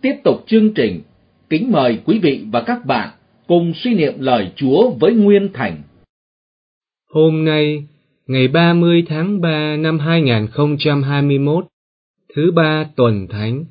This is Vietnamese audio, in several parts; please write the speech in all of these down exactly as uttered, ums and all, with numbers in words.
tiếp tục chương trình, kính mời quý vị và các bạn cùng suy niệm lời Chúa với Nguyên Thành. Hôm nay, ngày ba mươi tháng ba năm hai nghìn không trăm hai mươi mốt, thứ ba tuần Thánh.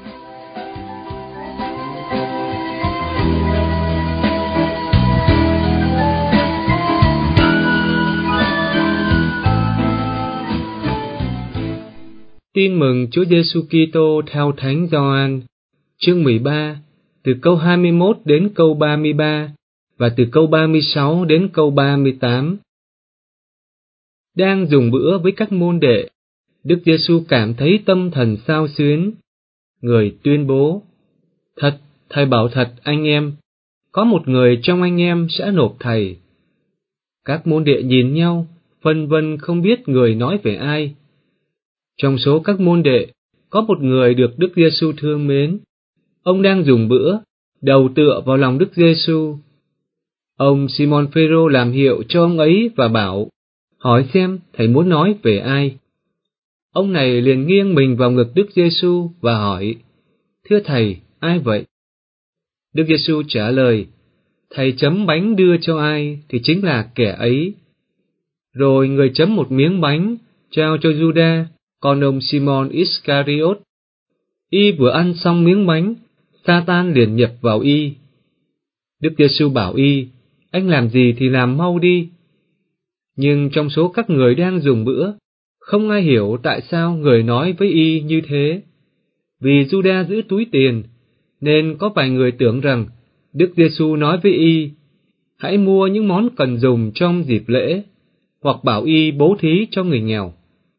Tin mừng Chúa Giêsu Kitô theo Thánh Gioan, chương mười ba, từ câu hai mươi mốt đến câu ba mươi ba và từ câu ba mươi sáu đến câu ba mươi tám. Đang dùng bữa với các môn đệ, Đức Giêsu cảm thấy tâm thần xao xuyến. Người tuyên bố: Thật, Thầy bảo thật anh em, có một người trong anh em sẽ nộp Thầy. Các môn đệ nhìn nhau, phân vân không biết người nói về ai. Trong số các môn đệ, có một người được Đức Giêsu thương mến. Ông đang dùng bữa, đầu tựa vào lòng Đức Giêsu. Ông Simon Phêrô làm hiệu cho ông ấy và bảo: Hỏi xem Thầy muốn nói về ai. Ông này liền nghiêng mình vào ngực Đức Giêsu và hỏi: Thưa Thầy, ai vậy? Đức Giêsu trả lời: Thầy chấm bánh đưa cho ai thì chính là kẻ ấy. Rồi người chấm một miếng bánh, trao cho Juda, con ông Simon Iscariot. Y vừa ăn xong miếng bánh, Sa-tan liền nhập vào y. Đức Giêsu bảo y: Anh làm gì thì làm mau đi. Nhưng trong số các người đang dùng bữa, không ai hiểu tại sao người nói với y như thế. Vì Juda giữ túi tiền, nên có vài người tưởng rằng Đức Giêsu nói với y: Hãy mua những món cần dùng trong dịp lễ, hoặc bảo y bố thí cho người nghèo.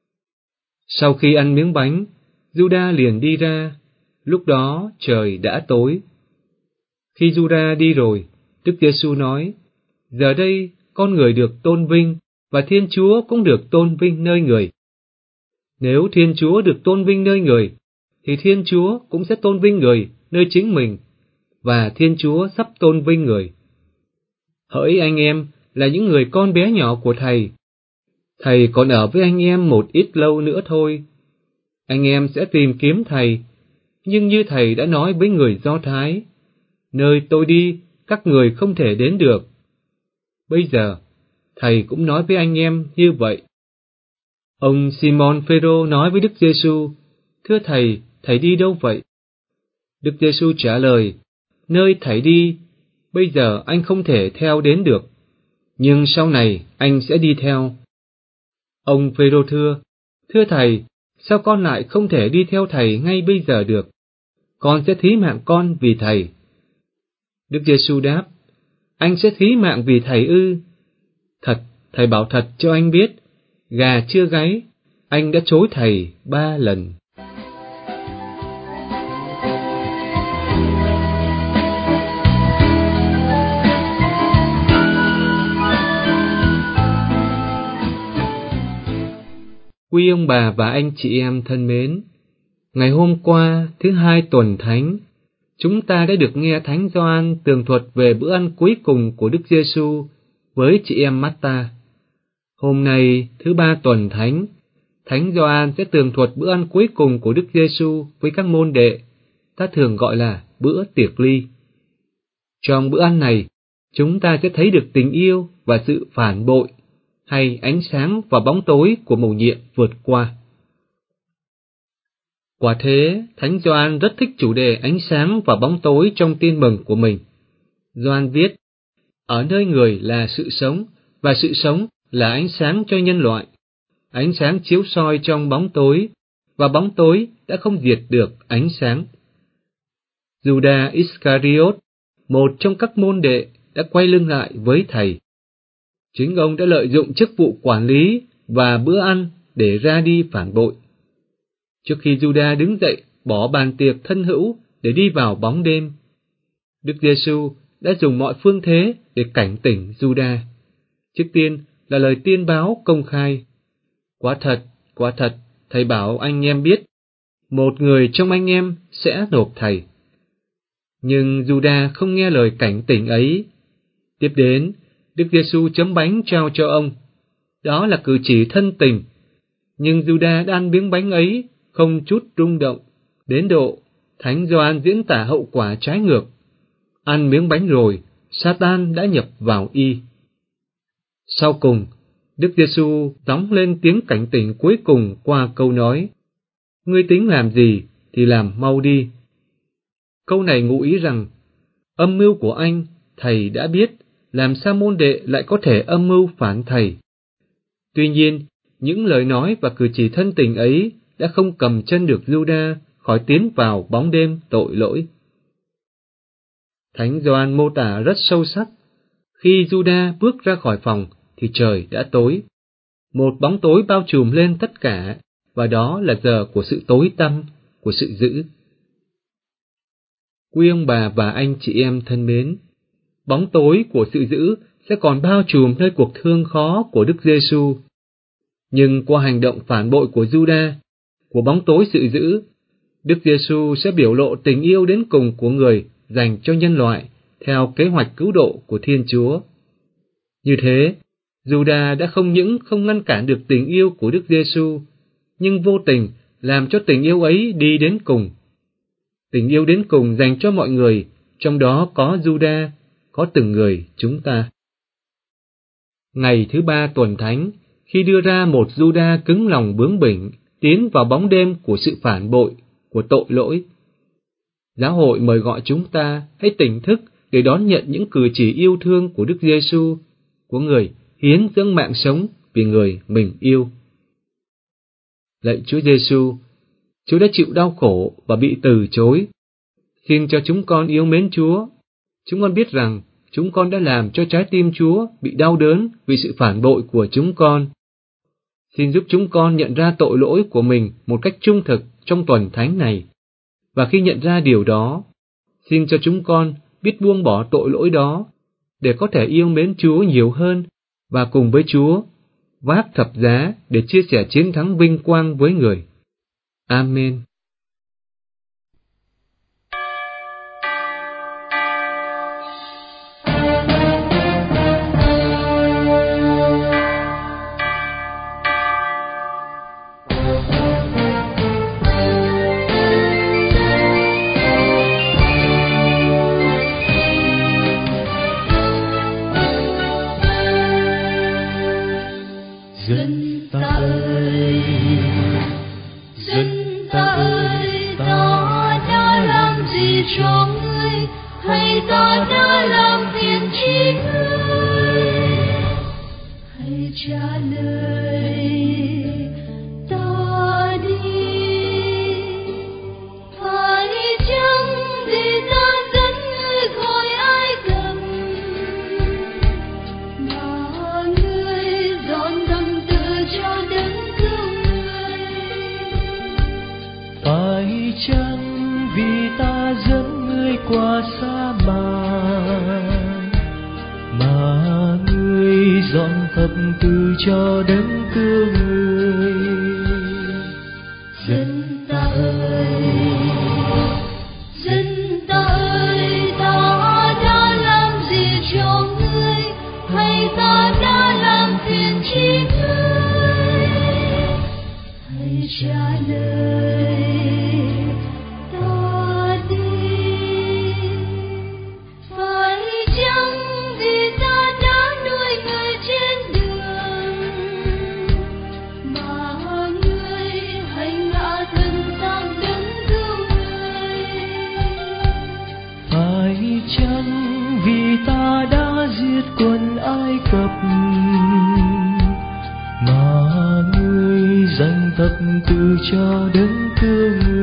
Sau khi ăn miếng bánh, Juda liền đi ra. Lúc đó trời đã tối. Khi Juda đi rồi, Đức Giêsu nói: Giờ đây con người được tôn vinh, và Thiên Chúa cũng được tôn vinh nơi người. Nếu Thiên Chúa được tôn vinh nơi người, thì Thiên Chúa cũng sẽ tôn vinh người nơi chính mình, và Thiên Chúa sắp tôn vinh người. Hỡi anh em là những người con bé nhỏ của Thầy, Thầy còn ở với anh em một ít lâu nữa thôi. Anh em sẽ tìm kiếm Thầy, nhưng như Thầy đã nói với người Do Thái: Nơi tôi đi, các người không thể đến được. Bây giờ, Thầy cũng nói với anh em như vậy. Ông Simon Phêrô nói với Đức Giêsu: Thưa Thầy, Thầy đi đâu vậy? Đức Giêsu trả lời: Nơi Thầy đi, bây giờ anh không thể theo đến được, nhưng sau này anh sẽ đi theo. Ông Phêrô thưa: Thưa Thầy, sao con lại không thể đi theo Thầy ngay bây giờ được? Con sẽ thí mạng con vì Thầy. Đức Giêsu đáp: Anh sẽ thí mạng vì Thầy ư? Thật, Thầy bảo thật cho anh biết, gà chưa gáy, anh đã chối Thầy ba lần. Quý ông bà và anh chị em thân mến, ngày hôm qua, thứ hai tuần Thánh, chúng ta đã được nghe Thánh Gioan tường thuật về bữa ăn cuối cùng của Đức Giêsu với chị em Marta. Hôm nay, thứ ba tuần Thánh, Thánh Gioan sẽ tường thuật bữa ăn cuối cùng của Đức Giêsu với các môn đệ, ta thường gọi là bữa tiệc ly. Trong bữa ăn này, chúng ta sẽ thấy được tình yêu và sự phản bội, hay ánh sáng và bóng tối của mầu nhiệm vượt qua. Quả thế, Thánh Gioan rất thích chủ đề ánh sáng và bóng tối trong tin mừng của mình. Gioan viết: Ở nơi người là sự sống, và sự sống là ánh sáng cho nhân loại. Ánh sáng chiếu soi trong bóng tối, và bóng tối đã không diệt được ánh sáng. Juda Iscariot, một trong các môn đệ, đã quay lưng lại với Thầy. Chính ông đã lợi dụng chức vụ quản lý và bữa ăn để ra đi phản bội. Trước khi Juda đứng dậy bỏ bàn tiệc thân hữu để đi vào bóng đêm, Đức Giêsu đã dùng mọi phương thế để cảnh tỉnh Juda. Trước tiên là lời tiên báo công khai: Quả thật, quả thật, Thầy bảo anh em biết, một người trong anh em sẽ nộp Thầy. Nhưng Juda không nghe lời cảnh tỉnh ấy. Tiếp đến, Đức Giêsu chấm bánh trao cho ông. Đó là cử chỉ thân tình, nhưng Juda đã ăn miếng bánh ấy không chút rung động, đến độ Thánh Gioan diễn tả hậu quả trái ngược. Ăn miếng bánh rồi, Satan đã nhập vào y. Sau cùng, Đức Giêsu gióng lên tiếng cảnh tỉnh cuối cùng qua câu nói: Ngươi tính làm gì thì làm mau đi. Câu này ngụ ý rằng, âm mưu của anh, thầy đã biết, làm sao môn đệ lại có thể âm mưu phản thầy. Tuy nhiên, những lời nói và cử chỉ thân tình ấy đã không cầm chân được Giuđa khỏi tiến vào bóng đêm tội lỗi. Thánh Gioan mô tả rất sâu sắc. Khi Giuđa bước ra khỏi phòng thì trời đã tối. Một bóng tối bao trùm lên tất cả, và đó là giờ của sự tối tăm, của sự dữ. Quý ông bà và anh chị em thân mến, bóng tối của sự dữ sẽ còn bao trùm nơi cuộc thương khó của Đức Giêsu. Nhưng qua hành động phản bội của Giuđa, của bóng tối sự dữ, Đức Giêsu sẽ biểu lộ tình yêu đến cùng của người dành cho nhân loại theo kế hoạch cứu độ của Thiên Chúa. Như thế, Giuđa đã không những không ngăn cản được tình yêu của Đức Giêsu, nhưng vô tình làm cho tình yêu ấy đi đến cùng. Tình yêu đến cùng dành cho mọi người, trong đó có Giuđa, có từng người chúng ta. Ngày thứ ba tuần thánh, khi đưa ra một Giuđa cứng lòng bướng bỉnh, tiến vào bóng đêm của sự phản bội, của tội lỗi, Giáo hội mời gọi chúng ta hãy tỉnh thức để đón nhận những cử chỉ yêu thương của Đức Giêsu, của người hiến dâng mạng sống vì người mình yêu. Lạy Chúa Giêsu, Chúa đã chịu đau khổ và bị từ chối. Xin cho chúng con yêu mến Chúa. Chúng con biết rằng chúng con đã làm cho trái tim Chúa bị đau đớn vì sự phản bội của chúng con. Xin giúp chúng con nhận ra tội lỗi của mình một cách trung thực trong tuần thánh này. Và khi nhận ra điều đó, xin cho chúng con biết buông bỏ tội lỗi đó để có thể yêu mến Chúa nhiều hơn và cùng với Chúa vác thập giá để chia sẻ chiến thắng vinh quang với người. Amen. Dân ta ơi, dân ta ơi, ta đã làm gì cho ngươi, hay ta đã làm phiền chi ngươi? Hãy trả lời ta đi. Phải chăng vì ta dẫn ngươi khỏi Ai Cập, mà ngươi dọn tâm tư cho đấng cứu ngươi? Phải chăng vì ta dẫn ngươi qua sa mạc, mà ngươi dọn thập tự cho đấng cứu ngươi? Dân ta ơi, dân ta ơi, ta đã làm gì cho ngươi, hay ta đã làm phiền chi ngươi? Hãy trả lời ta đi. Phải chăng vì ta đã nuôi người trên đường, mà ngươi hành hạ thân sang đấng cứu ngươi? Phải chăng vì ta đã giết quân Ai Cập, mà ngươi dành thập tự cho đấng cứu ngươi?